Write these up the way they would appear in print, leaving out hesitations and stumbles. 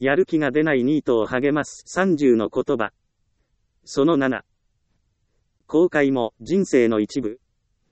やる気が出ないニートを励ます30の言葉。その7。後悔も人生の一部。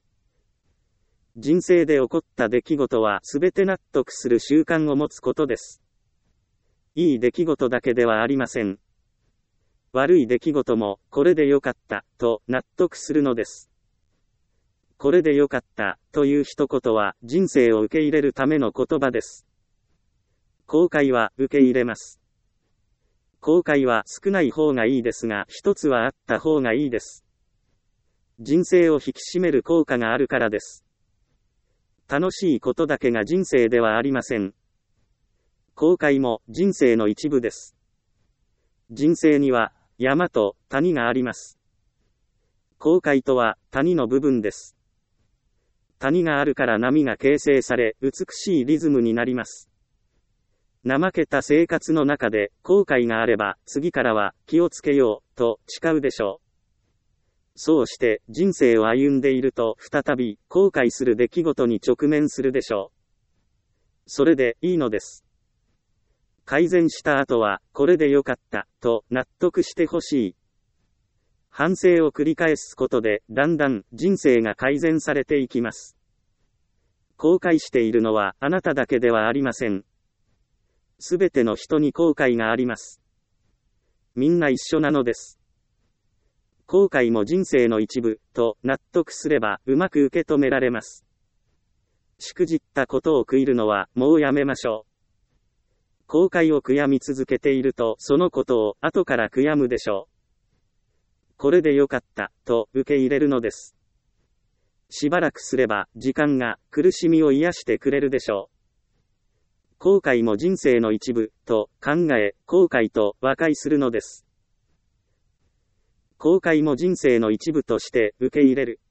人生で起こった出来事はすべて納得する習慣を持つことです。いい出来事だけではありません。悪い出来事も、これでよかった、と納得するのです。これでよかった、という一言は、人生を受け入れるための言葉です。後悔は、受け入れます。後悔は少ない方がいいですが、一つはあった方がいいです。人生を引き締める効果があるからです。楽しいことだけが人生ではありません。後悔も人生の一部です。人生には山と谷があります。後悔とは谷の部分です。谷があるから波が形成され、美しいリズムになります。怠けた生活の中で後悔があれば、次からは気をつけようと誓うでしょう。そうして人生を歩んでいると再び後悔する出来事に直面するでしょう。それでいいのです。改善した後はこれでよかったと納得してほしい。反省を繰り返すことでだんだん人生が改善されていきます。後悔しているのはあなただけではありません。すべての人に後悔があります。みんな一緒なのです。後悔も人生の一部、と納得すればうまく受け止められます。しくじったことを悔いるのはもうやめましょう。後悔を悔やみ続けているとそのことを後から悔やむでしょう。これでよかった、と受け入れるのです。しばらくすれば時間が苦しみを癒してくれるでしょう。後悔も人生の一部、と考え、後悔と和解するのです。後悔も人生の一部として受け入れる。